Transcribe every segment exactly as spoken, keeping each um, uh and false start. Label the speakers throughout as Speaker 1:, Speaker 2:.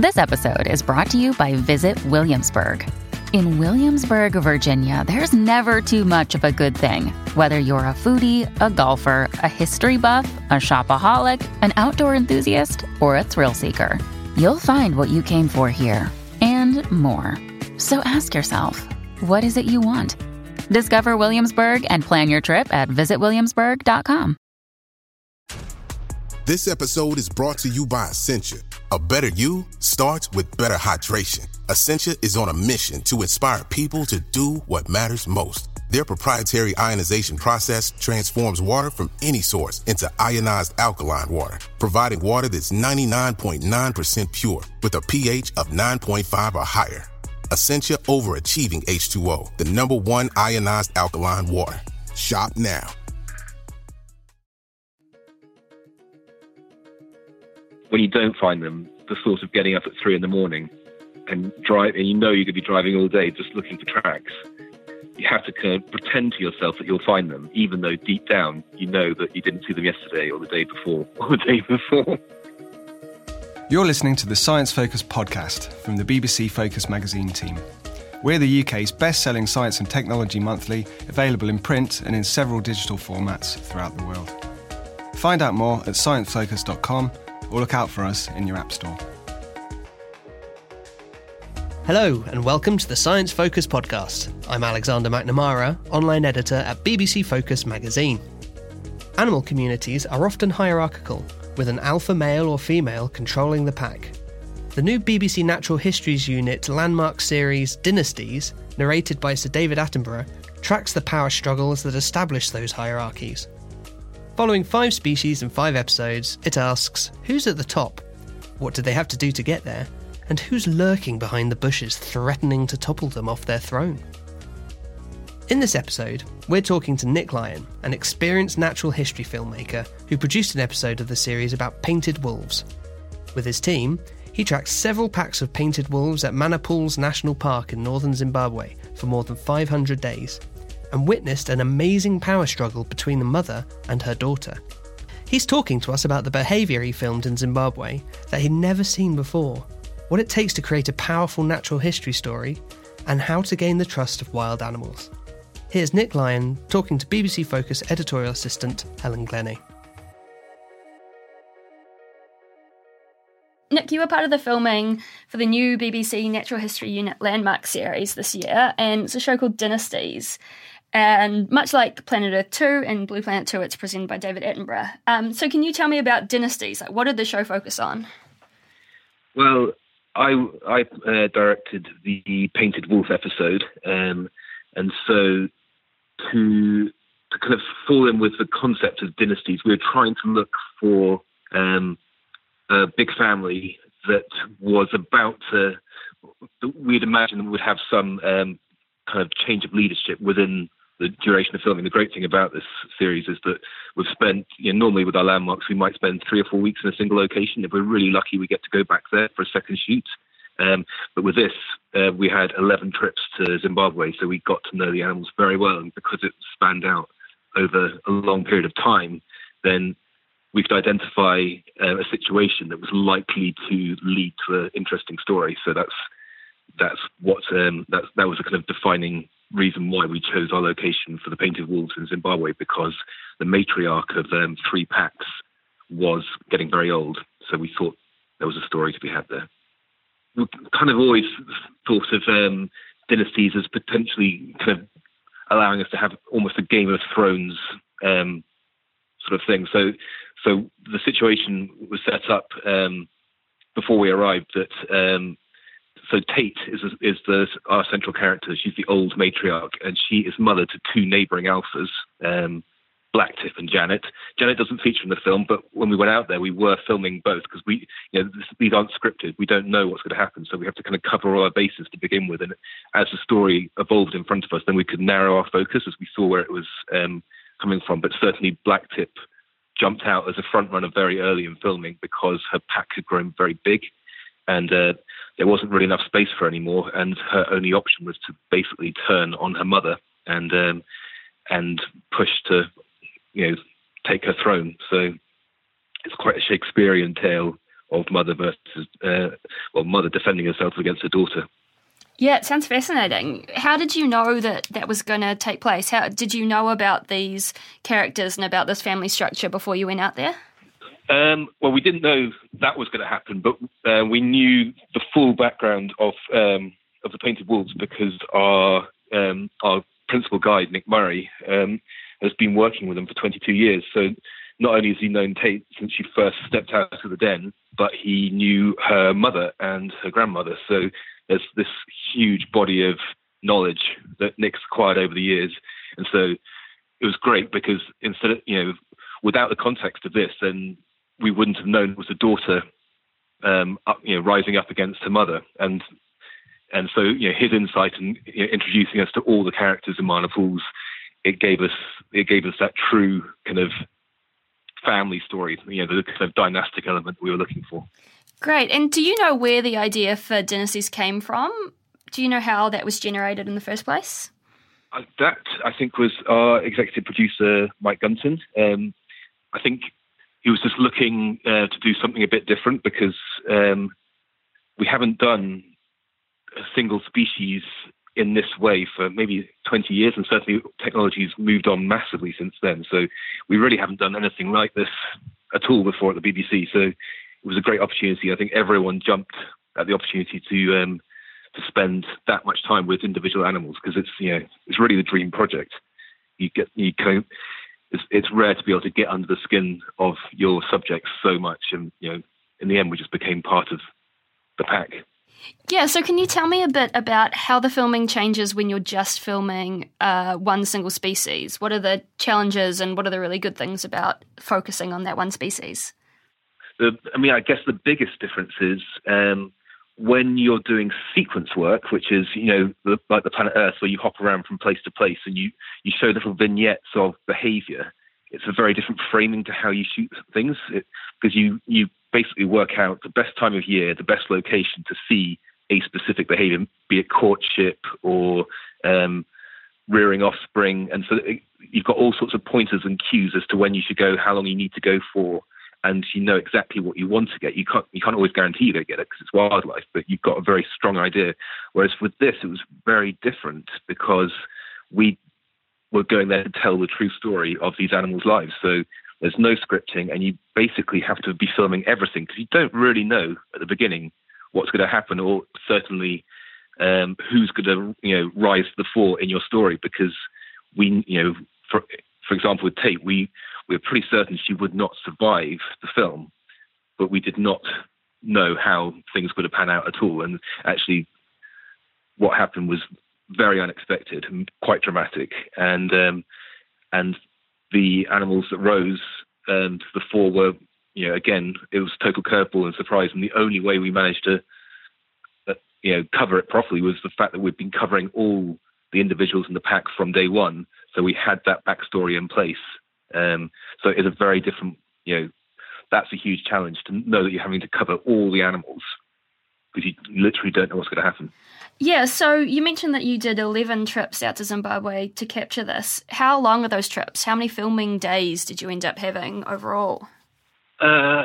Speaker 1: This episode is brought to you by Visit Williamsburg. In Williamsburg, Virginia, there's never too much of a good thing. Whether you're a foodie, a golfer, a history buff, a shopaholic, an outdoor enthusiast, or a thrill seeker, you'll find what you came for here and more. So ask yourself, what is it you want? Discover Williamsburg and plan your trip at visit williamsburg dot com.
Speaker 2: This episode is brought to you by Essentia. A better you starts with better hydration. Essentia is on a mission to inspire people to do what matters most. Their proprietary ionization process transforms water from any source into ionized alkaline water, providing water that's ninety-nine point nine percent pure with a pH of nine point five or higher. Essentia Overachieving H two O, the number one ionized alkaline water. Shop now.
Speaker 3: When you don't find them, the thought of getting up at three in the morning and drive, and you know you're going to be driving all day just looking for tracks, you have to kind of pretend to yourself that you'll find them, even though deep down you know that you didn't see them yesterday or the day before or the day before.
Speaker 4: You're listening to the Science Focus podcast from the B B C Focus magazine team. We're the U K's best-selling science and technology monthly, available in print and in several digital formats throughout the world. Find out more at science focus dot com or look out for us in your app store.
Speaker 5: Hello and welcome to the Science Focus podcast. I'm Alexander McNamara, online editor at B B C Focus magazine. Animal communities are often hierarchical, with an alpha male or female controlling the pack. The new B B C Natural Histories Unit landmark series Dynasties, narrated by Sir David Attenborough, tracks the power struggles that establish those hierarchies. Following five species and five episodes, it asks, who's at the top? What did they have to do to get there? And who's lurking behind the bushes threatening to topple them off their throne? In this episode, we're talking to Nick Lyon, an experienced natural history filmmaker who produced an episode of the series about painted wolves. With his team, he tracked several packs of painted wolves at Manapools National Park in northern Zimbabwe for more than five hundred days, and witnessed an amazing power struggle between the mother and her daughter. He's talking to us about the behaviour he filmed in Zimbabwe that he'd never seen before, what it takes to create a powerful natural history story, and how to gain the trust of wild animals. Here's Nick Lyon talking to B B C Focus editorial assistant Helen Glennie.
Speaker 6: Nick, you were part of the filming for the new B B C Natural History Unit Landmark series this year, and it's a show called Dynasties. And much like Planet Earth two and Blue Planet two, it's presented by David Attenborough. Um, so can you tell me about Dynasties? Like, what did the show focus on?
Speaker 3: Well, I, I uh, directed the Painted Wolf episode, um, and so to, to kind of fall in with the concept of dynasties, we were trying to look for um, a big family that was about to, we'd imagine would have some um, kind of change of leadership within the duration of filming. The great thing about this series is that we've spent, you know, normally with our landmarks, we might spend three or four weeks in a single location. If we're really lucky, we get to go back there for a second shoot. Um, but with this, uh, we had eleven trips to Zimbabwe, so we got to know the animals very well. And because it spanned out over a long period of time, then we could identify uh, a situation that was likely to lead to an interesting story. So that's that's what um, that that was a kind of defining reason why we chose our location for the Painted Wolves in Zimbabwe, because the matriarch of um, three packs was getting very old. So we thought there was a story to be had there. We kind of always thought of um, dynasties as potentially kind of allowing us to have almost a Game of Thrones um, sort of thing. So, so the situation was set up um, before we arrived that. Um, so Tate is is the our central character. She's the old matriarch, and she is mother to two neighbouring alphas, um, Blacktip and Janet. Janet doesn't feature in the film, but when we went out there, we were filming both because we, you know, this, these aren't scripted. We don't know what's going to happen, so we have to kind of cover all our bases to begin with. And as the story evolved in front of us, then we could narrow our focus as we saw where it was um, coming from. But certainly, Blacktip jumped out as a front runner very early in filming because her pack had grown very big, and uh, there wasn't really enough space for her anymore. And her only option was to basically turn on her mother and um, and push to, you know, take her throne. So it's quite a Shakespearean tale of mother versus, uh, well, mother defending herself against her daughter.
Speaker 6: Yeah, it sounds fascinating. How did you know that that was going to take place? How did you know about these characters and about this family structure before you went out there?
Speaker 3: Um, well, we didn't know that was going to happen, but uh, we knew the full background of um, of the Painted Wolves because our um, our principal guide, Nick Murray, um, has been working with them for twenty-two years. So not only has he known Tate since she first stepped out of the den, but he knew her mother and her grandmother. So there's this huge body of knowledge that Nick's acquired over the years. And so it was great because instead of, you know, without the context of this, then we wouldn't have known it was a daughter, um, up, you know, rising up against her mother. And and so, you know, his insight and, you know, introducing us to all the characters in Marna Pools, it gave us it gave us that true kind of family story, you know, the kind of dynastic element we were looking for.
Speaker 6: Great. And do you know where the idea for Dynasties came from? Do you know how that was generated in the first place?
Speaker 3: Uh, that, I think, was our executive producer, Mike Gunton. Um, I think he was just looking uh, to do something a bit different because um, we haven't done a single species in this way for maybe twenty years, and certainly technology's moved on massively since then. So we really haven't done anything like this at all before at the B B C. So it was a great opportunity. I think everyone jumped at the opportunity to um, to spend that much time with individual animals because it's, you know, it's really the dream project. You get you kind of, it's, it's rare to be able to get under the skin of your subjects so much, and you know, in the end, we just became part of the pack.
Speaker 6: Yeah, so can you tell me a bit about how the filming changes when you're just filming uh, one single species? What are the challenges and what are the really good things about focusing on that one species?
Speaker 3: The, I mean, I guess the biggest difference is um, when you're doing sequence work, which is, you know, the, like the planet Earth, where you hop around from place to place and you, you show little vignettes of behaviour. It's a very different framing to how you shoot things because you, you basically work out the best time of year, the best location to see a specific behaviour, be it courtship or um, rearing offspring. And so it, you've got all sorts of pointers and cues as to when you should go, how long you need to go for, and you know exactly what you want to get. You can't you can't always guarantee you don't get it because it's wildlife, but you've got a very strong idea. Whereas with this, it was very different because we were going there to tell the true story of these animals' lives. So there's no scripting, and you basically have to be filming everything because you don't really know at the beginning what's going to happen, or certainly um, who's going to, you know, rise to the fore in your story. Because we, you know, for for example, with Tate, we we were pretty certain she would not survive the film, but we did not know how things would have panned out at all. And actually, what happened was very unexpected and quite dramatic. And um, and the animals that rose um, to the fore were, you know, again, it was total curveball and surprise. And the only way we managed to, uh, you know, cover it properly was the fact that we'd been covering all the individuals in the pack from day one. So we had that backstory in place. Um, so it's a very different, you know, that's a huge challenge to know that you're having to cover all the animals because you literally don't know what's going to happen.
Speaker 6: Yeah, so you mentioned that you did eleven trips out to Zimbabwe to capture this. How long are those trips? How many filming days did you end up having overall?
Speaker 3: Uh,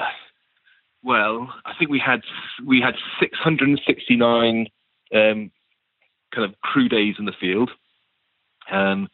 Speaker 3: well, I think we had we had six hundred sixty-nine um, kind of crew days in the field, um,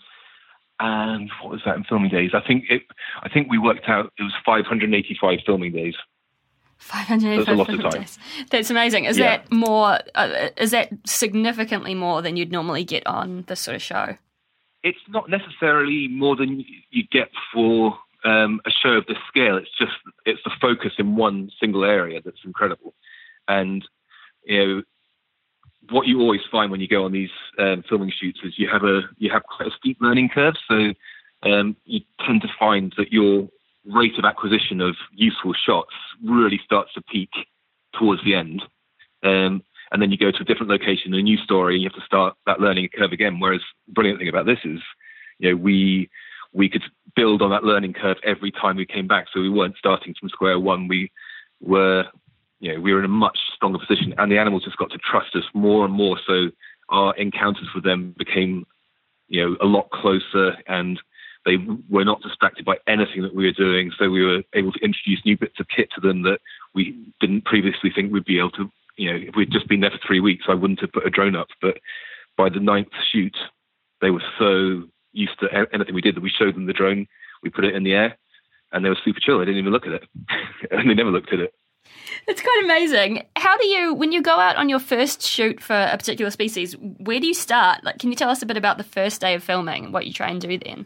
Speaker 3: and what was that in filming days? I think it. I think we worked out it was five hundred eighty-five filming days.
Speaker 6: five hundred eighty-five
Speaker 3: That's a lot of time.
Speaker 6: days. That's amazing. Is yeah. that more? Uh, is that significantly more than you'd normally get on this sort of show?
Speaker 3: It's not necessarily more than you get for um, a show of this scale. It's just it's the focus in one single area that's incredible. And you know what you always find when you go on these um, filming shoots is you have a you have quite a steep learning curve. So um, you tend to find that you're rate of acquisition of useful shots really starts to peak towards the end. Um, and then you go to a different location, a new story, and you have to start that learning curve again. Whereas the brilliant thing about this is, you know, we we could build on that learning curve every time we came back. So we weren't starting from square one. We were, you know, we were in a much stronger position, and the animals just got to trust us more and more. So our encounters with them became, you know, a lot closer, and They were not distracted by anything that we were doing, so we were able to introduce new bits of kit to them that we didn't previously think we'd be able to. You know, if we'd just been there for three weeks, I wouldn't have put a drone up. But by the ninth shoot, they were so used to anything we did that we showed them the drone, we put it in the air, and they were super chill. They didn't even look at it, and they never looked at it.
Speaker 6: It's quite amazing. How do you, when you go out on your first shoot for a particular species, where do you start? Like, can you tell us a bit about the first day of filming, what you try and do then?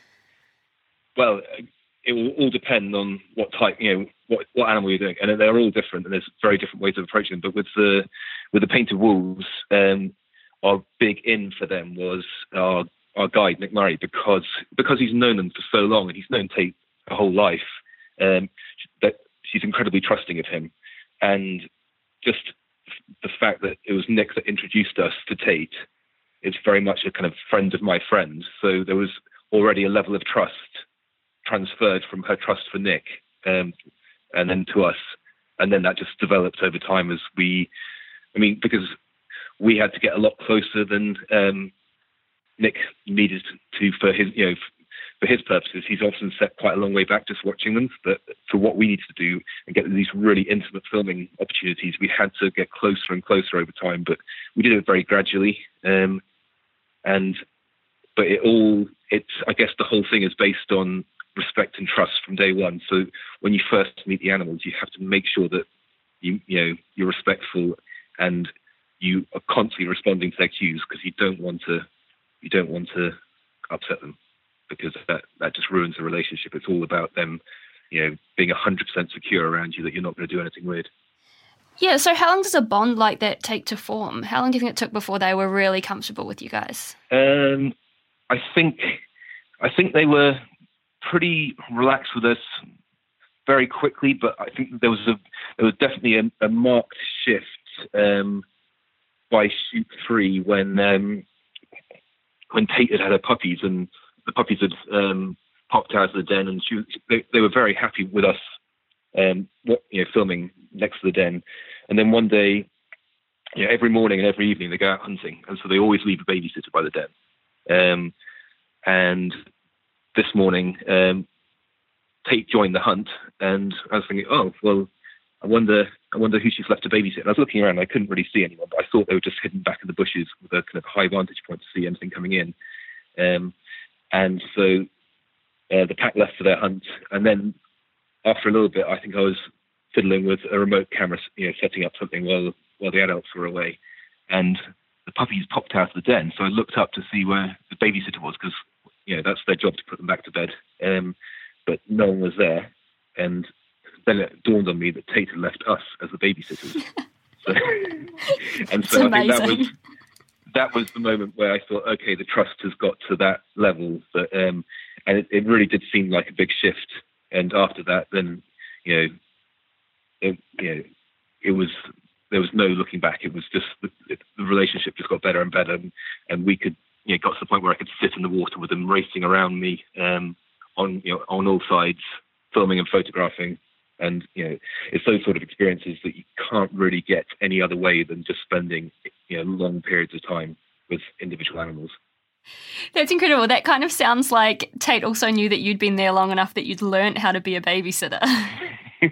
Speaker 3: Well, it will all depend on what type, you know, what, what animal you're doing, and they're all different, and there's very different ways of approaching them. But with the with the painted wolves, um, our big in for them was our our guide Nick Murray, because because he's known them for so long, and he's known Tate a whole life. Um, that she's incredibly trusting of him, and just the fact that it was Nick that introduced us to Tate, it's very much a kind of friend of my friend. So there was already a level of trust transferred from her trust for Nick, um, and then to us, and then that just developed over time as we, I mean, because we had to get a lot closer than um, Nick needed to for his, you know, for his purposes. He's often set quite a long way back just watching them, but for what we needed to do and get these really intimate filming opportunities, we had to get closer and closer over time. But we did it very gradually, um, and but it all, it's, I guess the whole thing is based on respect and trust from day one. So when you first meet the animals, you have to make sure that you you know you're respectful and you are constantly responding to their cues, because you don't want to you don't want to upset them, because that that just ruins the relationship. It's all about them, you know, being one hundred percent secure around you that you're not going to do anything weird.
Speaker 6: Yeah, so how long does a bond like that take to form? How long do you think it took before they were really comfortable with you guys?
Speaker 3: Um, I think I think they were pretty relaxed with us very quickly, but I think there was a there was definitely a, a marked shift um, by shoot three when um, when Tate had had her puppies, and the puppies had um, popped out of the den, and she, they, they were very happy with us, um, what, you know, filming next to the den. And then one day, you know, every morning and every evening they go out hunting, and so they always leave a babysitter by the den. Um, and this morning, um, Tate joined the hunt, and I was thinking, oh well, I wonder, I wonder who she's left to babysit. And I was looking around, and I couldn't really see anyone, but I thought they were just hidden back in the bushes with a kind of high vantage point to see anything coming in. Um, and so uh, the pack left for their hunt, and then after a little bit, I think I was fiddling with a remote camera, you know, setting up something while while the adults were away, and the puppies popped out of the den. So I looked up to see where the babysitter was, because you know that's their job to put them back to bed. Um, but no one was there, and then it dawned on me that Tate had left us as the babysitters. So, and so I think that was that was the moment where I thought, okay, the trust has got to that level, that, um, and it, it really did seem like a big shift. And after that, then you know, it, you know, it was there was no looking back. It was just the, it, the relationship just got better and better, and, and we could, you know, got to the point where I could sit in the water with them racing around me um, on you know on all sides, filming and photographing. And, you know, it's those sort of experiences that you can't really get any other way than just spending, you know, long periods of time with individual animals.
Speaker 6: That's incredible. That kind of sounds like Tate also knew that you'd been there long enough that you'd learned how to be a babysitter. And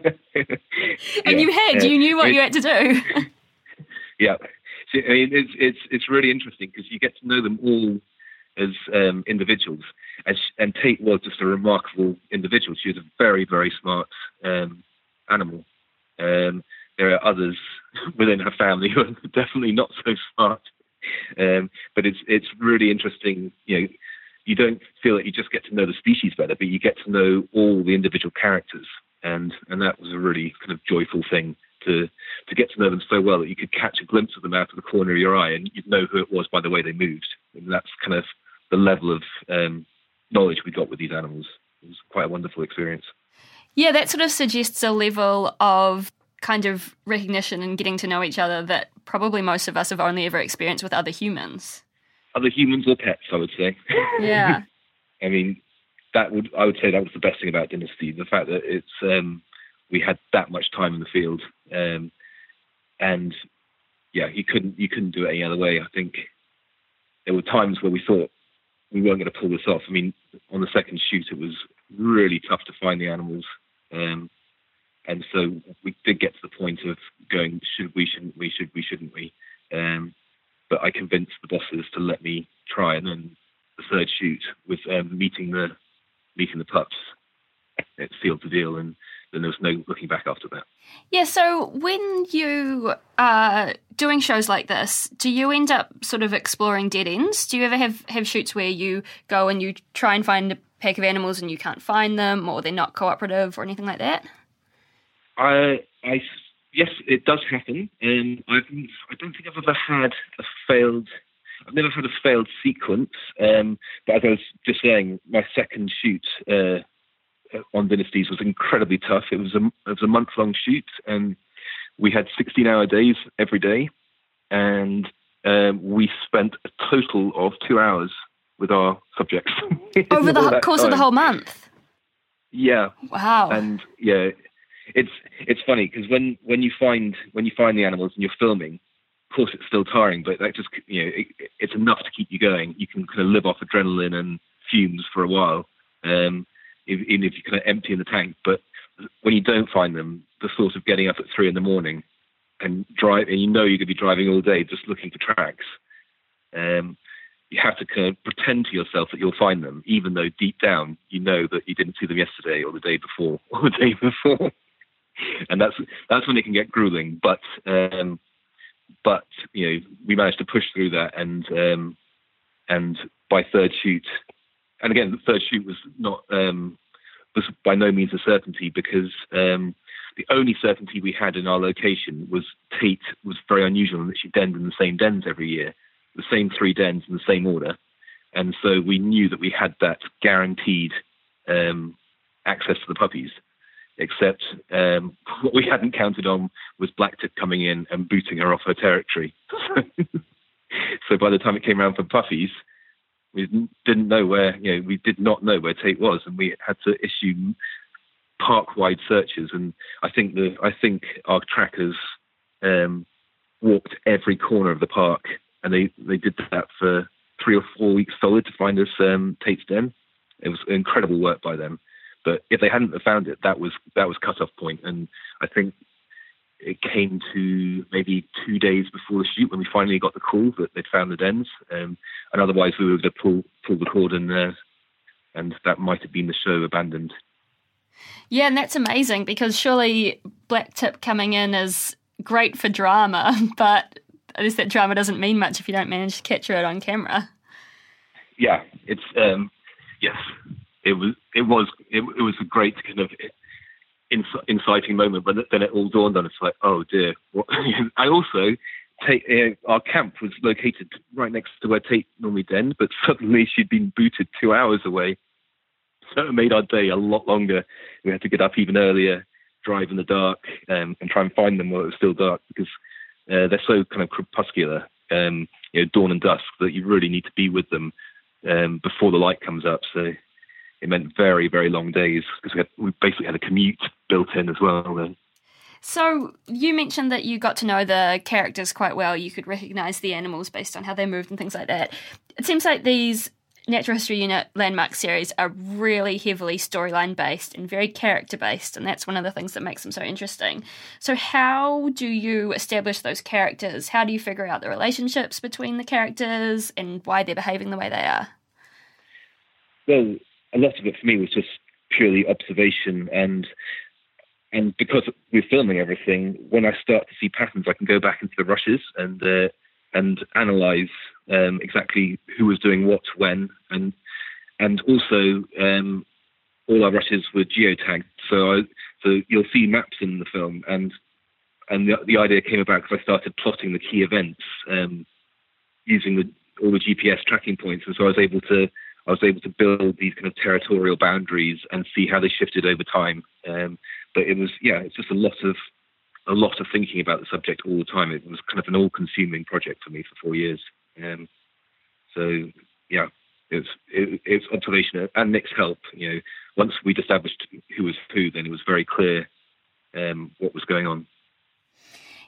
Speaker 3: yeah,
Speaker 6: you had,
Speaker 3: uh,
Speaker 6: you knew what you had to do.
Speaker 3: Yeah. So, I mean, it's, it's, it's really interesting because you get to know them all as um, individuals. And, she, and Tate was just a remarkable individual. She was a very, very smart um, animal. Um, there are others within her family who are definitely not so smart. Um, but it's it's really interesting. You know, you don't feel that you just get to know the species better, but you get to know all the individual characters. And and that was a really kind of joyful thing to to get to know them so well that you could catch a glimpse of them out of the corner of your eye, and you'd know who it was by the way they moved. And that's kind of the level of um, knowledge we got with these animals. It was quite a wonderful experience. Yeah,
Speaker 6: that sort of suggests a level of kind of recognition and getting to know each other that probably most of us have only ever experienced with other humans.
Speaker 3: Other humans or pets, I would say.
Speaker 6: Yeah.
Speaker 3: I mean, that would I would say that was the best thing about Dynasty, the fact that it's um, we had that much time in the field, um, and yeah, you couldn't you couldn't do it any other way. I think there were times where we thought we weren't going to pull this off. I mean, on the second shoot, it was really tough to find the animals. Um, and so we did get to the point of going, should we, shouldn't we, should we, shouldn't we? Um, but I convinced the bosses to let me try. And then the third shoot was um, meeting the meeting the pups. It sealed the deal, and then there was no looking back after that.
Speaker 6: Yeah, so when you are doing shows like this, do you end up sort of exploring dead ends? Do you ever have, have shoots where you go and you try and find a pack of animals and you can't find them, or they're not cooperative or anything like that?
Speaker 3: I, I, yes, it does happen. Um, I've, I don't think I've ever had a failed... I've never had a failed sequence, um, but as I was just saying, my second shoot... Uh, on Dynasties was incredibly tough. It was a, it was a month-long shoot, and we had sixteen-hour days every day, and um, we spent a total of two hours with our subjects.
Speaker 6: Over the course time. of the whole month?
Speaker 3: Yeah.
Speaker 6: Wow.
Speaker 3: And, yeah, it's it's funny, because when, when, you find, when you find the animals and you're filming, of course it's still tiring, but that just, you know, it, it's enough to keep you going. You can kind of live off adrenaline and fumes for a while. Um even if you're kind of empty in the tank. But when you don't find them, the thought of getting up at three in the morning and drive, and you know you're going to be driving all day just looking for tracks, um, you have to kind of pretend to yourself that you'll find them, even though deep down you know that you didn't see them yesterday or the day before or the day before. And that's that's when it can get grueling. But um, but you know, we managed to push through that, and um, and by third shoot. And again, the third shoot was not um, was by no means a certainty, because um, the only certainty we had in our location was Tate was very unusual in that she denned in the same dens every year, the same three dens in the same order, and so we knew that we had that guaranteed um, access to the puppies. Except um, what we hadn't counted on was Blacktip coming in and booting her off her territory. So by the time it came around for puppies, we didn't know where, you know, we did not know where Tate was, and we had to issue park-wide searches. And I think the, I think our trackers um, walked every corner of the park, and they, they did that for three or four weeks solid to find us um, Tate's den. It was incredible work by them. But if they hadn't have found it, that was that was cut-off point. And I think it came to maybe two days before the shoot when we finally got the call that they'd found the dens. Um, and otherwise we were going to pull, pull the cord, and, uh, and that might have been the show abandoned.
Speaker 6: Yeah, and that's amazing, because surely Blacktip coming in is great for drama, but I guess that drama doesn't mean much if you don't manage to capture it on camera. Yeah,
Speaker 3: it's, um, yes, it was, it was, it, it was a great kind of inciting moment, but then it all dawned on us, like, oh dear. What? I also, Tate, uh, our camp was located right next to where Tate normally denned, but suddenly she'd been booted two hours away. So it made our day a lot longer. We had to get up even earlier, drive in the dark, um, and try and find them while it was still dark, because uh, they're so kind of crepuscular, um, you know, dawn and dusk, that you really need to be with them um, before the light comes up. So it meant very, very long days, because we, had, we basically had a commute built in as well then.
Speaker 6: So you mentioned that you got to know the characters quite well. You could recognise the animals based on how they moved and things like that. It seems like these Natural History Unit landmark series are really heavily storyline based and very character based, and that's one of the things that makes them so interesting. So how do you establish those characters? How do you figure out the relationships between the characters and why they're behaving the way they are?
Speaker 3: Well, a lot of it for me was just purely observation, and and because we're filming everything, when I start to see patterns, I can go back into the rushes and uh, and analyse um, exactly who was doing what when, and and also um, all our rushes were geotagged, so I, so you'll see maps in the film, and and the, the idea came about because I started plotting the key events um, using the, all the G P S tracking points, and so I was able to. I was able to build these kind of territorial boundaries and see how they shifted over time. Um, but it was, yeah, it's just a lot of a lot of thinking about the subject all the time. It was kind of an all-consuming project for me for four years. Um, so, yeah, it's it, it's observation and Nick's help. You know, once we'd established who was who, then it was very clear um, what was going on.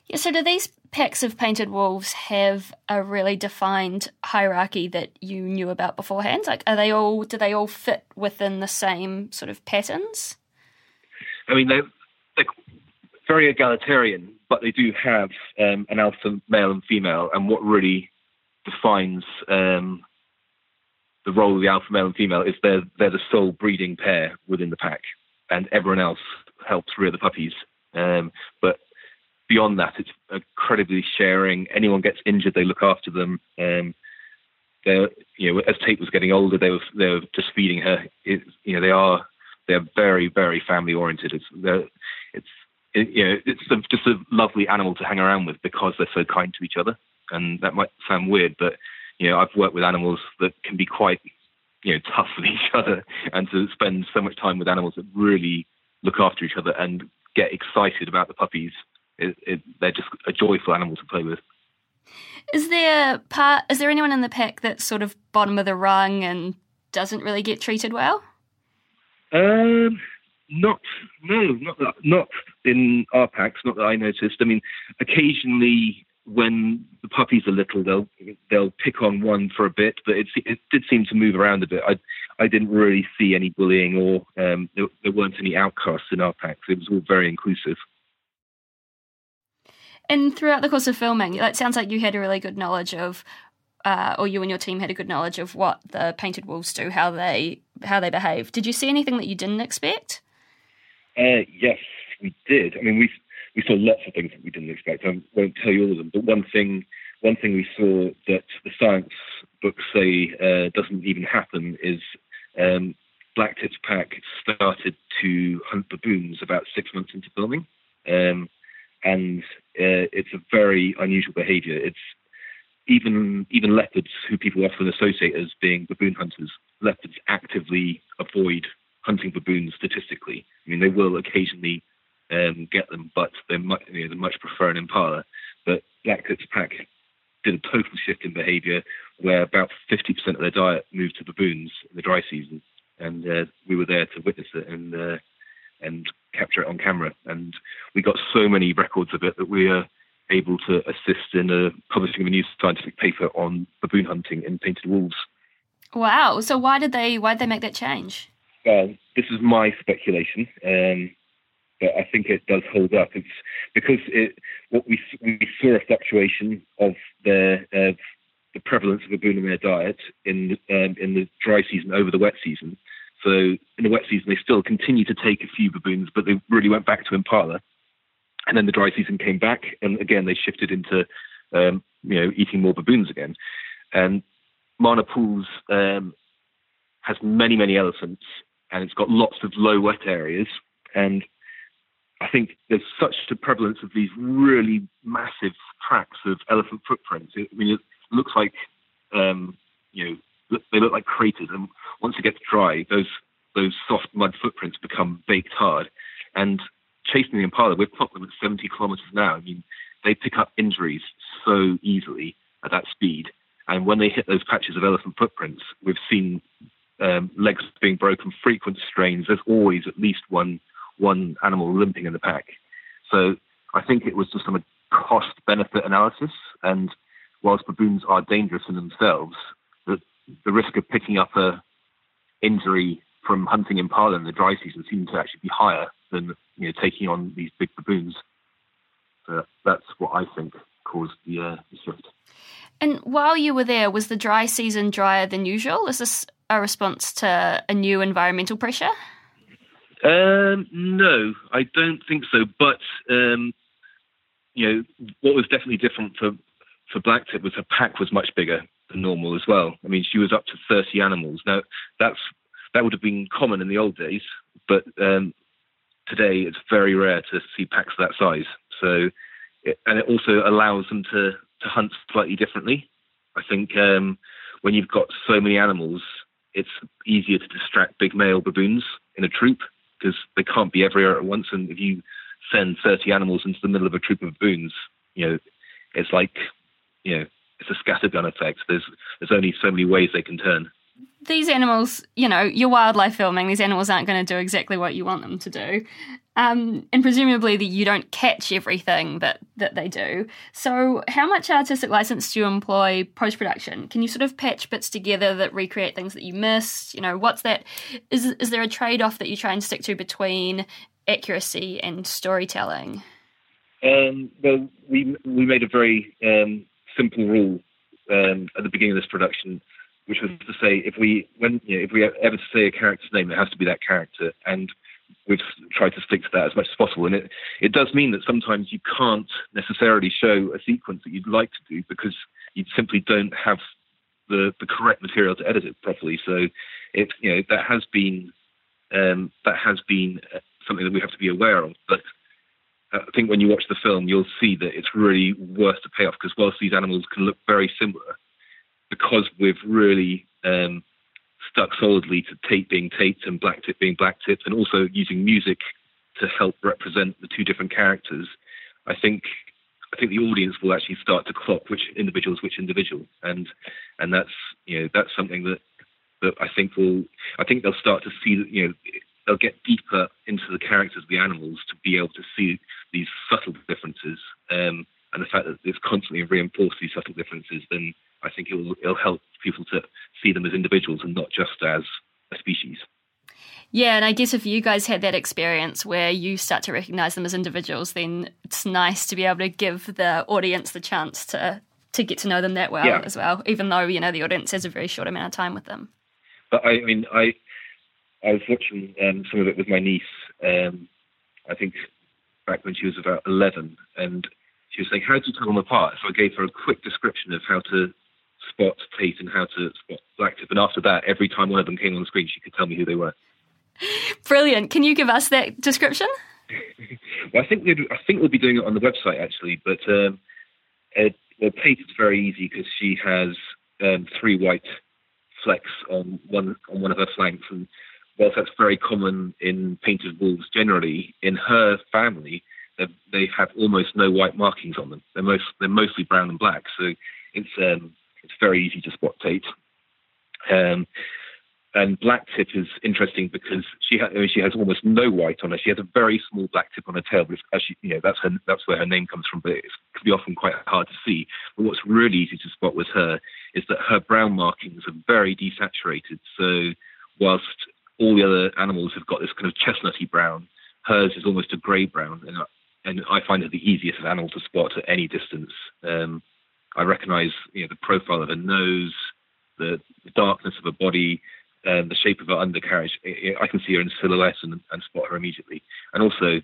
Speaker 6: Yeah, so do these packs of painted wolves have a really defined hierarchy that you knew about beforehand? Like, are they all, do they all fit within the same sort of patterns?
Speaker 3: I mean, they're, they're very egalitarian, but they do have um, an alpha male and female, and what really defines um, the role of the alpha male and female is they're, they're the sole breeding pair within the pack, and everyone else helps rear the puppies. Um, but beyond that, it's incredibly sharing. Anyone gets injured, they look after them. Um, they're, you know, as Tate was getting older, they were they were just feeding her. It, you know, they are they're very very family oriented. It's it's it, you know it's a, just a lovely animal to hang around with because they're so kind to each other. And that might sound weird, but you know, I've worked with animals that can be quite you know tough with each other, and to spend so much time with animals that really look after each other and get excited about the puppies. It, it, they're just a joyful animal to play with.
Speaker 6: Is there part? Is there anyone in the pack that's sort of bottom of the rung and doesn't really get treated well?
Speaker 3: Um, not no, not that, not in our packs. Not that I noticed. I mean, occasionally when the puppies are little, they'll they'll pick on one for a bit, but it it did seem to move around a bit. I I didn't really see any bullying or um, there, there weren't any outcasts in our packs. It was all very inclusive.
Speaker 6: And throughout the course of filming, it sounds like you had a really good knowledge of, uh, or you and your team had a good knowledge of what the painted wolves do, how they how they behave. Did you see anything that you didn't expect?
Speaker 3: Uh, yes, we did. I mean, we we saw lots of things that we didn't expect. I won't tell you all of them, but one thing one thing we saw that the science books say uh, doesn't even happen is um, Blacktip's pack started to hunt baboons about six months into filming. Um, And uh, it's a very unusual behaviour. It's even even leopards, who people often associate as being baboon hunters, leopards actively avoid hunting baboons statistically. I mean, they will occasionally um, get them, but they much, you know, they much prefer an impala. But Blacktip's pack did a total shift in behaviour, where about fifty percent of their diet moved to baboons in the dry season, and uh, we were there to witness it and uh, and capture it on camera. And we got so many records of it that we are able to assist in uh, publishing a new scientific paper on baboon hunting in painted wolves.
Speaker 6: Wow. So why did they why did they make that change?
Speaker 3: Well, this is my speculation, um, but I think it does hold up. It's because it what we we saw a fluctuation of the uh, the prevalence of baboon in their diet in um, in the dry season over the wet season. So in the wet season, they still continue to take a few baboons, but they really went back to impala. And then the dry season came back, and again, they shifted into, um, you know, eating more baboons again. And Marna Pools um, has many, many elephants, and it's got lots of low wet areas. And I think there's such a prevalence of these really massive tracks of elephant footprints. I mean, it looks like, um, you know, they look like craters, and once it gets dry, those those soft mud footprints become baked hard. And chasing the impala, we've clocked them at seventy kilometers an hour. I mean, they pick up injuries so easily at that speed. And when they hit those patches of elephant footprints, we've seen um, legs being broken, frequent strains. There's always at least one one animal limping in the pack. So I think it was just some cost-benefit analysis. And whilst baboons are dangerous in themselves, the the risk of picking up a injury from hunting impala in the dry season seemed to actually be higher than, you know, taking on these big baboons. So that's what I think caused the, uh, the shift.
Speaker 6: And while you were there, was the dry season drier than usual? Is this a response to a new environmental pressure?
Speaker 3: Um, no, I don't think so. But um, you know, what was definitely different for for Blacktip was her pack was much bigger than normal as well. I mean, she was up to thirty animals. Now, that's that would have been common in the old days, but um, today it's very rare to see packs that size. So, it, and it also allows them to, to hunt slightly differently. I think um, when you've got so many animals, it's easier to distract big male baboons in a troop because they can't be everywhere at once. And if you send thirty animals into the middle of a troop of baboons, you know, it's like, you know, it's a scattergun effect. There's there's only so many ways they can turn.
Speaker 6: These animals, you know, you're wildlife filming. These animals aren't going to do exactly what you want them to do. Um, and presumably that you don't catch everything that, that they do. So how much artistic license do you employ post-production? Can you sort of patch bits together that recreate things that you missed? You know, what's that? Is, is there a trade-off that you try and stick to between accuracy and storytelling?
Speaker 3: Um, well, we we made a very um, simple rule um, at the beginning of this production, which was to say, if we when you know, if we ever say a character's name, it has to be that character, and we've tried to stick to that as much as possible. And it it does mean that sometimes you can't necessarily show a sequence that you'd like to do because you simply don't have the the correct material to edit it properly. So it you know that has been um, that has been something that we have to be aware of, but. I think when you watch the film, you'll see that it's really worth the payoff because whilst these animals can look very similar, because we've really um, stuck solidly to Tate being Tate and Blacktip being Blacktip, and also using music to help represent the two different characters, I think I think the audience will actually start to clock which individual is which individual, and and that's you know that's something that that I think will I think they'll start to see that you know. They'll get deeper into the characters of the animals to be able to see these subtle differences, um, and the fact that it's constantly reinforced these subtle differences. Then I think it'll it'll help people to see them as individuals and not just as a species.
Speaker 6: Yeah, and I guess if you guys had that experience where you start to recognise them as individuals, then it's nice to be able to give the audience the chance to to get to know them that well
Speaker 3: yeah.
Speaker 6: as well, even though you know the audience has a very short amount of time with them.
Speaker 3: But I, I mean, I. I was watching um, some of it with my niece, um, I think back when she was about eleven, and she was saying, how do you tell them apart? So I gave her a quick description of how to spot Tate and how to spot Blacktip, and after that, every time one of them came on the screen, she could tell me who they were.
Speaker 6: Brilliant. Can you give us that description?
Speaker 3: Well, I think, we'd, I think we'll be doing it on the website, actually, but um, uh, well, Tate is very easy because she has um, three white flecks on one on one of her flanks, and whilst that's very common in painted wolves generally, in her family, they have almost no white markings on them. They're most they're mostly brown and black, so it's um, it's very easy to spot Tate. Um, and Blacktip is interesting because she ha- I mean, she has almost no white on her. She has a very small black tip on her tail, but it's actually you know that's her that's where her name comes from. But it can be often quite hard to see. But what's really easy to spot with her is that her brown markings are very desaturated. So whilst all the other animals have got this kind of chestnutty brown, hers is almost a grey brown, and I, and I find it the easiest animal to spot at any distance. Um, I recognise, you know, the profile of her nose, the, the darkness of her body, um, the shape of her undercarriage. I, I can see her in silhouette and, and spot her immediately. And also,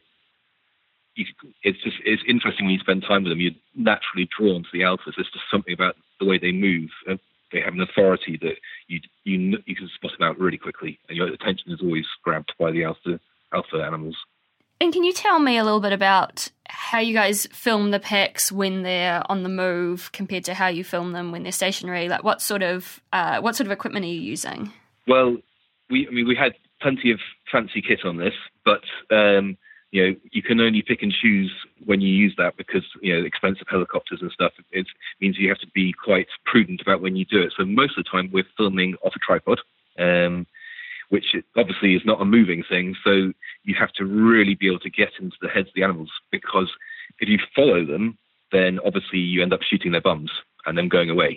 Speaker 3: you, it's just it's interesting when you spend time with them. You're naturally drawn to the alphas. There's just something about the way they move. Uh, They have an authority that you you you can spot them out really quickly, and your attention is always grabbed by the alpha alpha animals.
Speaker 6: And can you tell me a little bit about how you guys film the packs when they're on the move compared to how you film them when they're stationary? Like, what sort of uh, what sort of equipment are you using?
Speaker 3: Well, we I mean we had plenty of fancy kit on this, but um, you know you can only pick and choose when you use that because you know expensive helicopters and stuff. It means you have to be quite prudent about when you do it. So most of the time we're filming off a tripod, um, which obviously is not a moving thing. So you have to really be able to get into the heads of the animals, because if you follow them, then obviously you end up shooting their bums and them going away,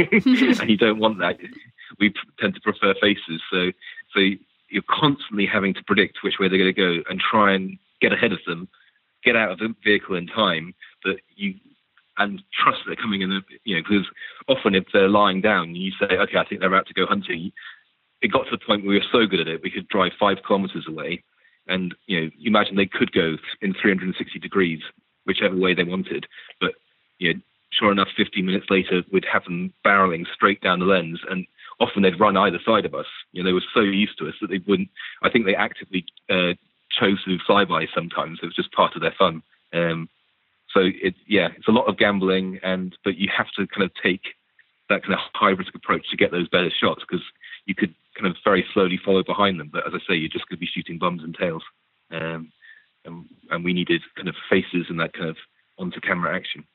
Speaker 3: and you don't want that. We tend to prefer faces, so so you're constantly having to predict which way they're going to go and try and get ahead of them, get out of the vehicle in time, but you and trust they're coming in. You know, because often if they're lying down, you say, "Okay, I think they're about to go hunting." It got to the point where we were so good at it, we could drive five kilometers away, and you know, you imagine they could go in three hundred sixty degrees, whichever way they wanted. But you know, sure enough, fifteen minutes later, we'd have them barreling straight down the lens, and often they'd run either side of us. You know, they were so used to us that they wouldn't. I think they actively uh, chose to do flybys sometimes. It was just part of their fun. Um, so it, yeah, it's a lot of gambling, and but you have to kind of take that kind of high risk approach to get those better shots, because you could kind of very slowly follow behind them. But as I say, you're just going to be shooting bums and tails. Um, and, and we needed kind of faces and that kind of onto camera action.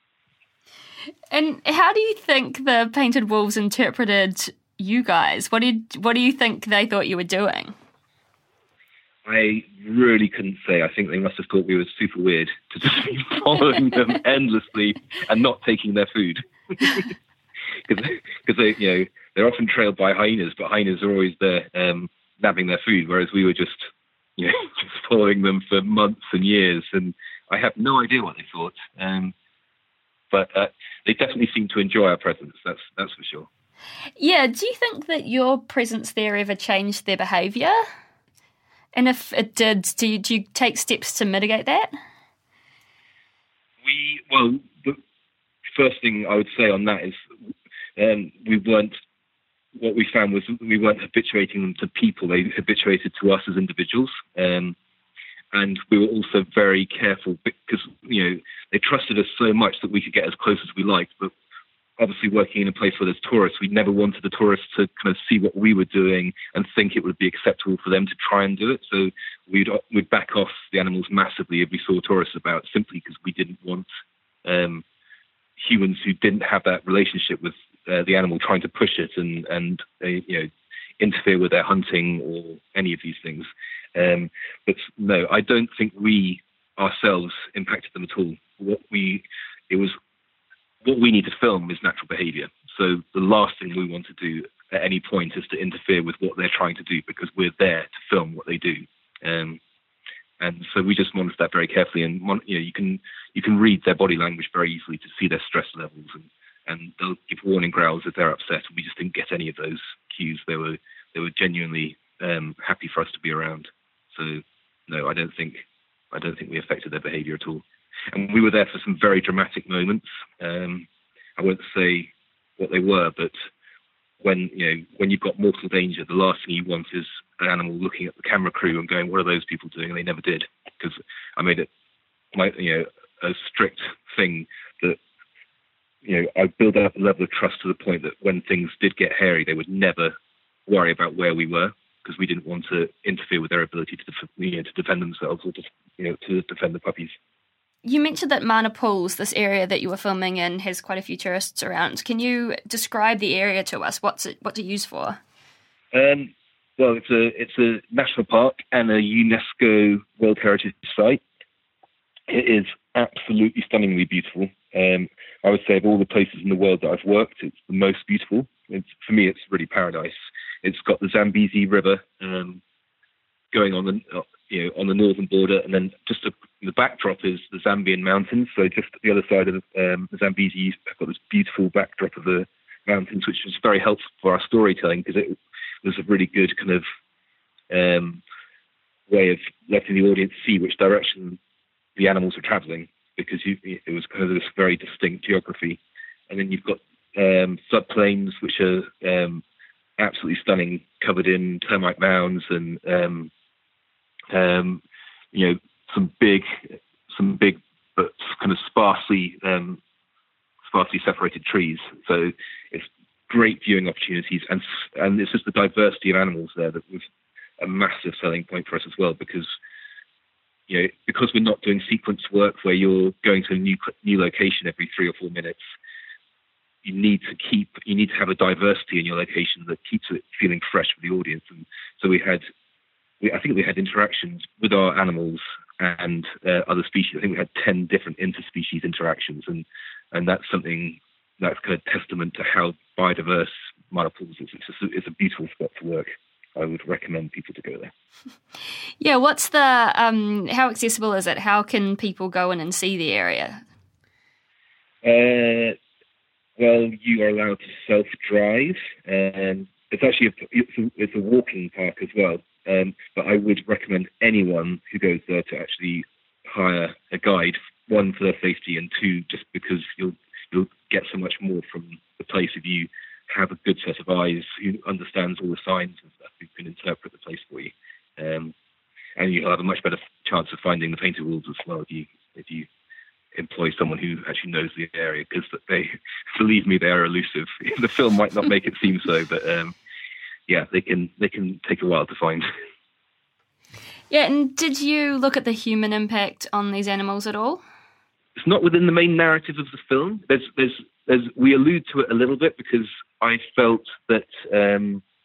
Speaker 6: And how do you think the Painted Wolves interpreted you guys? What did what do you think they thought you were doing?
Speaker 3: I really couldn't say. I think they must have thought we were super weird to just be following them endlessly and not taking their food. Because they, you know, they're often trailed by hyenas, but hyenas are always there um, nabbing their food, whereas we were just, you know, just following them for months and years. And I have no idea what they thought. Um, but uh, they definitely seemed to enjoy our presence. That's that's for sure.
Speaker 6: Yeah. Do you think that your presence there ever changed their behaviour? And if it did, do you, do you take steps to mitigate that?
Speaker 3: We, well, the first thing I would say on that is um, we weren't, what we found was we weren't habituating them to people. They habituated to us as individuals. Um, and we were also very careful because, you know, they trusted us so much that we could get as close as we liked. But obviously working in a place where there's tourists, we never wanted the tourists to kind of see what we were doing and think it would be acceptable for them to try and do it. So we'd we'd back off the animals massively if we saw tourists about, simply because we didn't want um, humans who didn't have that relationship with uh, the animal trying to push it and and uh, you know, interfere with their hunting or any of these things. Um, but no, I don't think we ourselves impacted them at all. What we it was. What we need to film is natural behaviour. So the last thing we want to do at any point is to interfere with what they're trying to do, because we're there to film what they do. Um, and so we just monitor that very carefully. And you know, you can you can read their body language very easily to see their stress levels, and, and they'll give warning growls if they're upset. And we just didn't get any of those cues. They were they were genuinely um, happy for us to be around. So no, I don't think I don't think we affected their behaviour at all. And we were there for some very dramatic moments. Um, I won't say what they were, but when you know when you've got mortal danger, the last thing you want is an animal looking at the camera crew and going, "What are those people doing?" And they never did, because I made it my you know a strict thing that you know I built up a level of trust to the point that when things did get hairy, they would never worry about where we were, because we didn't want to interfere with their ability to def- you know, to defend themselves or to you know to defend the puppies.
Speaker 6: You mentioned that Mana Pools, this area that you were filming in, has quite a few tourists around. Can you describe the area to us? What's it, what's it used for?
Speaker 3: Um, well, it's a it's a national park and a UNESCO World Heritage Site. It is absolutely stunningly beautiful. Um, I would say of all the places in the world that I've worked, it's the most beautiful. It's, for me, it's really paradise. It's got the Zambezi River um, going on the you know on the northern border, and then just a the backdrop is the Zambian mountains. So just at the other side of um, the Zambezi, you've got this beautiful backdrop of the mountains, which was very helpful for our storytelling, because it was a really good kind of um, way of letting the audience see which direction the animals were traveling, because you, it was kind of this very distinct geography. And then you've got um, floodplains, which are um, absolutely stunning, covered in termite mounds and um, um, you know, some big, some big, but kind of sparsely, um, sparsely separated trees. So it's great viewing opportunities, and and it's just the diversity of animals there that was a massive selling point for us as well. Because you know, because we're not doing sequence work where you're going to a new new location every three or four minutes, you need to keep, you need to have a diversity in your location that keeps it feeling fresh for the audience. And so we had, we, I think we had interactions with our animals and uh, other species. I think we had ten different interspecies interactions, and and that's something that's kind of testament to how biodiverse Mana Pools is. It's, just a, it's a beautiful spot to work. I would recommend people to go there.
Speaker 6: Yeah, what's the um, how accessible is it? How can people go in and see the area?
Speaker 3: Uh, well, you are allowed to self-drive, and it's actually a, it's, a, it's a walking park as well. Um, but I would recommend anyone who goes there to actually hire a guide, one, for their safety, and two, just because you'll you'll get so much more from the place if you have a good set of eyes who understands all the signs and stuff, who can interpret the place for you. Um, and you'll have a much better chance of finding the painted wolves as well if you if you employ someone who actually knows the area, because they, believe me, they are elusive. The film might not make it seem so, but um, yeah, they can they can take a while to find.
Speaker 6: Yeah, and did you look at the human impact on these animals at all?
Speaker 3: It's not within the main narrative of the film. There's there's there's we allude to it a little bit, because I felt that um,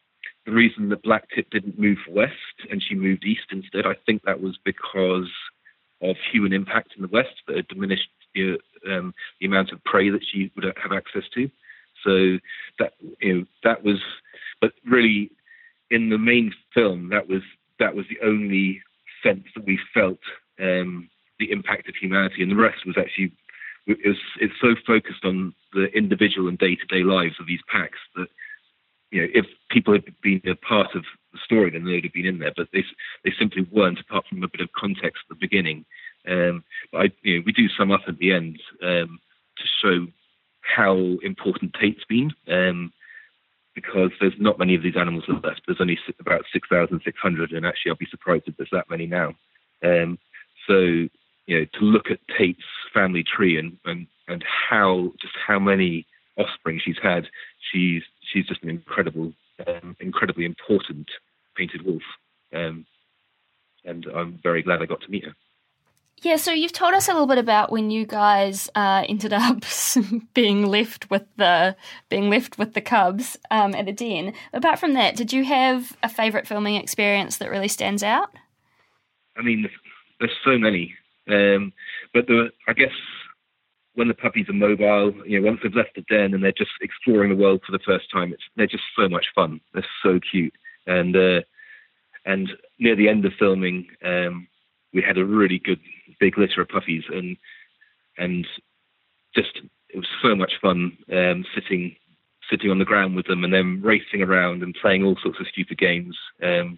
Speaker 3: the reason that Blacktip didn't move west and she moved east instead, I think that was because of human impact in the west that had diminished the, um, the amount of prey that she would have access to. So that you know that was, but really in the main film that was that was the only sense that we felt um, the impact of humanity, and the rest was actually it was it's so focused on the individual and day-to-day lives of these packs that you know if people had been a part of the story then they'd have been in there, but they they simply weren't apart from a bit of context at the beginning. Um, but I, you know, we do sum up at the end um, to show how important Tate's been, um, because there's not many of these animals left. There's only about six thousand six hundred, and actually I'll be surprised if there's that many now. Um, so, you know, to look at Tate's family tree and, and, and how, just how many offspring she's had, she's she's just an incredible, um, incredibly important painted wolf. Um, and I'm very glad I got to meet her.
Speaker 6: Yeah, so you've told us a little bit about when you guys uh, ended up being left with the being left with the cubs um, at the den. Apart from that, did you have a favourite filming experience that really stands out?
Speaker 3: I mean, there's so many, um, but the, I guess when the puppies are mobile, you know, once they've left the den and they're just exploring the world for the first time, it's they're just so much fun. They're so cute, and uh, and near the end of filming, um, we had a really good big litter of puppies, and and just it was so much fun um, sitting sitting on the ground with them and then racing around and playing all sorts of stupid games. Um,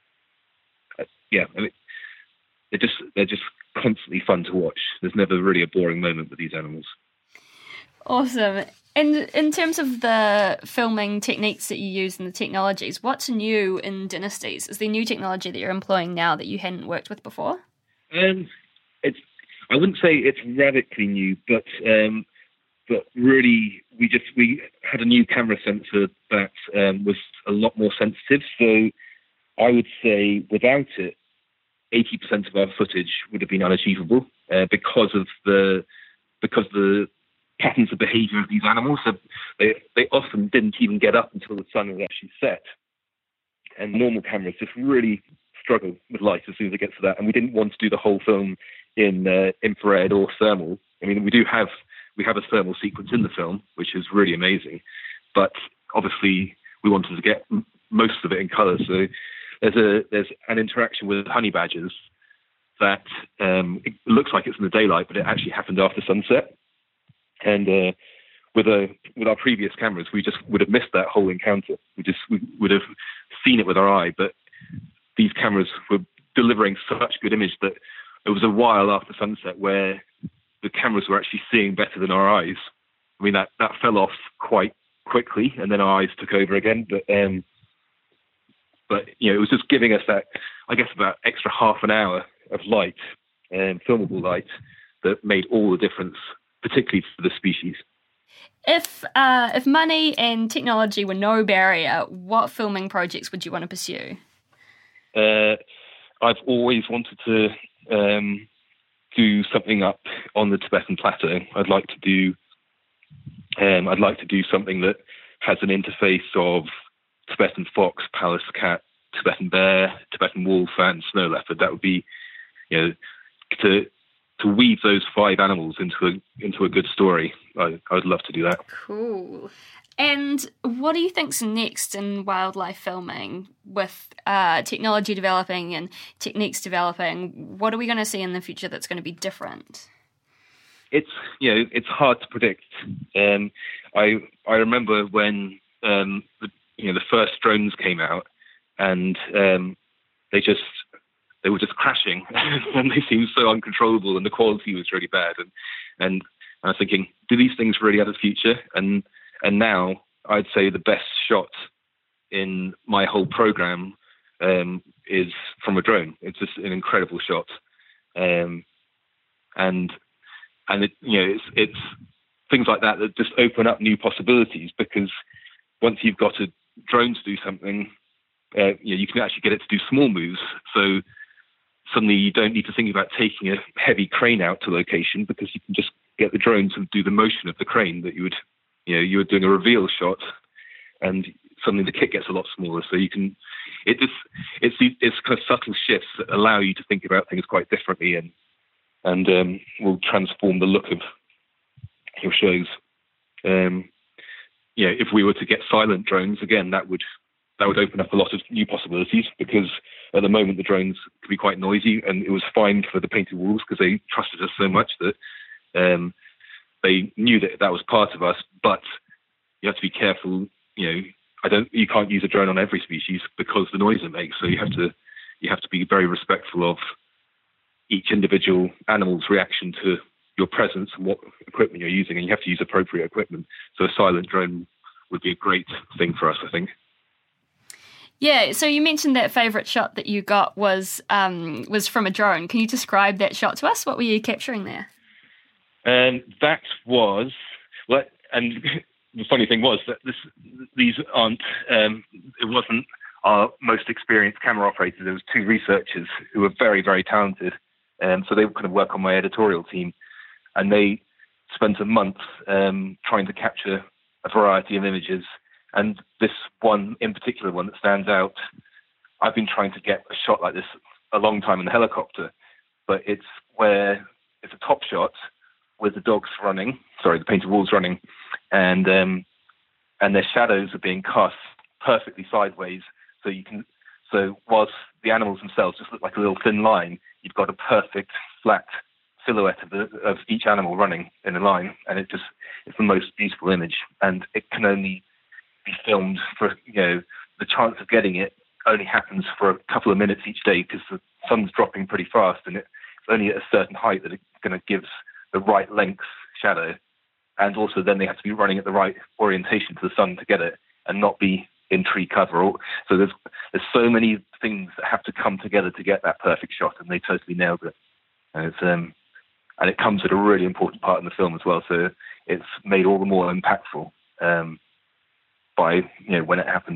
Speaker 3: yeah, I mean, they're just they're just constantly fun to watch. There's never really a boring moment with these animals.
Speaker 6: Awesome. And in terms of the filming techniques that you use and the technologies, what's new in Dynasties? Is there new technology that you're employing now that you hadn't worked with before?
Speaker 3: Um, it's I wouldn't say it's radically new, but um, but really we just we had a new camera sensor that um, was a lot more sensitive. So I would say without it, eighty percent of our footage would have been unachievable uh, because of the because the patterns of behaviour of these animals. So they they often didn't even get up until the sun was actually set, and normal cameras just really struggle with light as soon as it gets to that. And we didn't want to do the whole film in uh, infrared or thermal. I mean, we do have we have a thermal sequence in the film, which is really amazing, but obviously we wanted to get m- most of it in colour. So there's a there's an interaction with honey badgers that um, it looks like it's in the daylight, but it actually happened after sunset. And uh, with a with our previous cameras, we just would have missed that whole encounter. We just we would have seen it with our eye, but these cameras were delivering such good image that it was a while after sunset where the cameras were actually seeing better than our eyes. I mean, that, that fell off quite quickly, and then our eyes took over again. But um, but you know, it was just giving us that, I guess, about extra half an hour of light, um, filmable light, that made all the difference, particularly for the species.
Speaker 6: If uh, if money and technology were no barrier, what filming projects would you want to pursue?
Speaker 3: Uh, I've always wanted to um, do something up on the Tibetan Plateau. I'd like to do um, I'd like to do something that has an interface of Tibetan fox, Pallas cat, Tibetan bear, Tibetan wolf, and snow leopard. That would be, you know, to to weave those five animals into a into a good story. I, I would love to do that.
Speaker 6: Cool. And what do you think's next in wildlife filming with uh, technology developing and techniques developing? What are we going to see in the future that's going to be different?
Speaker 3: It's you know it's hard to predict. Um, I I remember when um, the you know the first drones came out, and um, they just they were just crashing, and they seemed so uncontrollable, and the quality was really bad. And and I was thinking, do these things really have a future? And And now I'd say the best shot in my whole program um, is from a drone. It's just an incredible shot, um, and and it, you know it's it's things like that that just open up new possibilities, because once you've got a drone to do something, uh, you know, you can actually get it to do small moves. So suddenly you don't need to think about taking a heavy crane out to location, because you can just get the drone to do the motion of the crane that you would. You know, you were doing a reveal shot, and suddenly the kit gets a lot smaller. So you can, it just, it's these, it's kind of subtle shifts that allow you to think about things quite differently, and and um, will transform the look of your shows. Um, you know, if we were to get silent drones again, that would that would open up a lot of new possibilities, because at the moment the drones could be quite noisy, and it was fine for the Painted Wolves because they trusted us so much that um, they knew that that was part of us. But you have to be careful. You know, I don't. You can't use a drone on every species because the noise it makes. So you have to you have to be very respectful of each individual animal's reaction to your presence and what equipment you're using, and you have to use appropriate equipment. So a silent drone would be a great thing for us, I think.
Speaker 6: Yeah, so you mentioned that favourite shot that you got was um, was from a drone. Can you describe that shot to us? What were you capturing there?
Speaker 3: Um, that was, well, and the funny thing was that this, these aren't, um, it wasn't our most experienced camera operator. There was two researchers who were very, very talented. Um, so they would kind of work on my editorial team, and they spent a month um, trying to capture a variety of images. And this one in particular, one that stands out, I've been trying to get a shot like this a long time in the helicopter, but it's where it's a top shot with the dogs running, sorry, the Painted Wolves running, and um, and their shadows are being cast perfectly sideways. So you can, so whilst the animals themselves just look like a little thin line, you've got a perfect flat silhouette of, the, of each animal running in a line, and it just, it's the most beautiful image, and it can only be filmed for, you know, the chance of getting it only happens for a couple of minutes each day because the sun's dropping pretty fast, and it's only at a certain height that it kind of gives the right length shadow, and also then they have to be running at the right orientation to the sun to get it and not be in tree cover. So there's there's so many things that have to come together to get that perfect shot, and they totally nailed it. And it's um and it comes at a really important part in the film as well, so it's made all the more impactful um, by, you know, when it happened.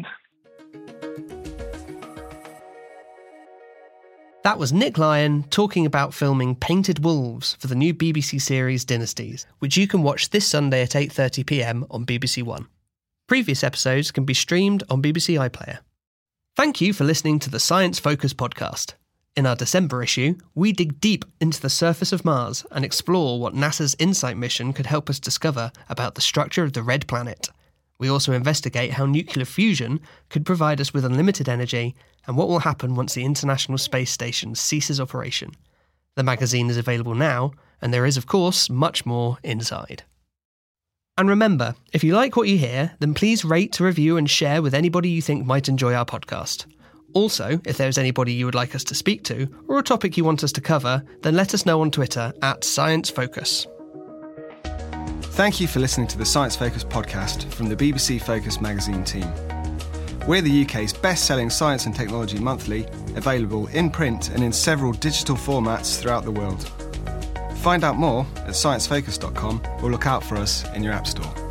Speaker 5: That was Nick Lyon talking about filming Painted Wolves for the new B B C series Dynasties, which you can watch this Sunday at eight thirty p m on B B C One. Previous episodes can be streamed on B B C iPlayer. Thank you for listening to the Science Focus podcast. In our December issue, we dig deep into the surface of Mars and explore what NASA's InSight mission could help us discover about the structure of the Red Planet. We also investigate how nuclear fusion could provide us with unlimited energy and what will happen once the International Space Station ceases operation. The magazine is available now, and there is, of course, much more inside. And remember, if you like what you hear, then please rate, review and share with anybody you think might enjoy our podcast. Also, if there's anybody you would like us to speak to, or a topic you want us to cover, then let us know on Twitter at Science Focus.
Speaker 4: Thank you for listening to the Science Focus podcast from the B B C Focus magazine team. We're the U K's best-selling science and technology monthly, available in print and in several digital formats throughout the world. Find out more at science focus dot com or look out for us in your app store.